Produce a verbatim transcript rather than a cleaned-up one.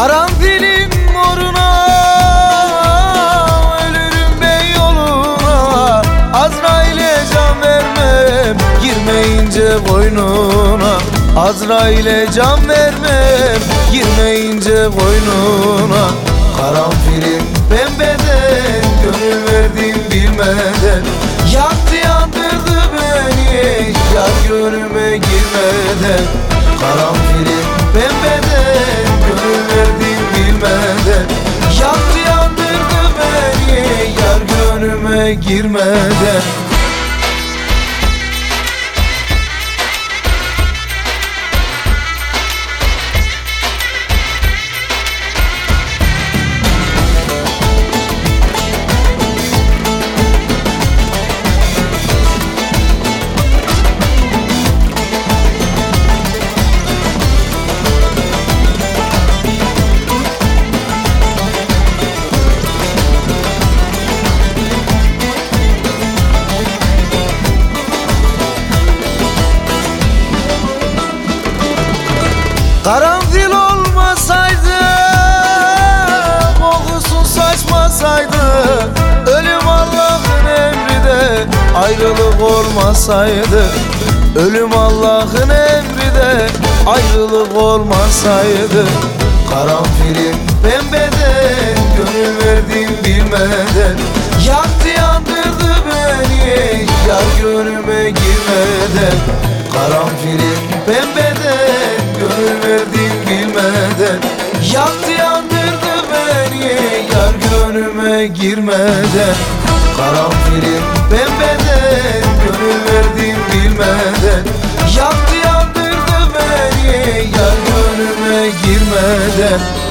Karanfilin moruna ölürüm ben yoluna. Azrail'e can vermem girmeyince koynuna. Azrail'e can vermem girmeyince koynuna. Karanfilin pembeden gönül verdim bilmeden. Yaktı yandırdı beni yar gönlüme girmeden. Karanfilin pembeden gönül verdim bilmeden. Yaktı yandırdı beni yar gönlüme girmeden. Karanfil olmasaydı, kokusu saçmasaydı, ölüm Allah'ın emri de ayrılık olmasaydı. Ölüm Allah'ın emri de ayrılık olmasaydı. Karanfilin pembeden gönül verdim bilmeden. Yaktı yandırdı beni yar gönlüme girmeden. Karanfilin pembeden gönül verdim bilmeden. Yaktı yandırdı beni yar gönlüme girmeden. Karanfilin pembeden gönül verdim bilmeden. Yaktı yandırdı beni yar gönlüme girmeden.